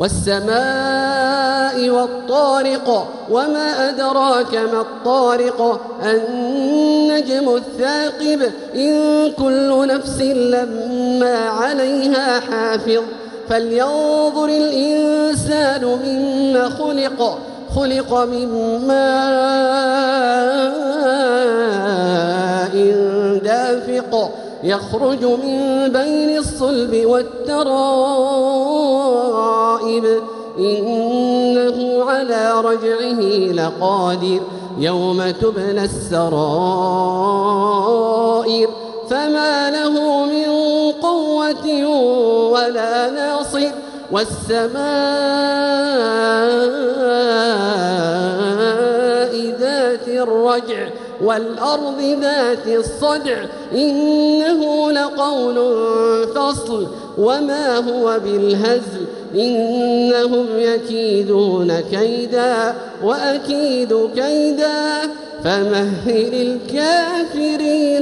والسماء والطارق وما أدراك ما الطارق النجم الثاقب إن كل نفس لما عليها حافظ فلينظر الإنسان مما خلق من ماء دافق يخرج من بين الصلب والترائب إنه على رجعه لقادر يوم تبلى السرائر فما له من قوة ولا ناصر والسماء ذات الرجع والأرض ذات الصدع إنه لقول فصل وما هو بالهزل إنهم يكيدون كيدا وأكيد كيدا فمهل الكافرين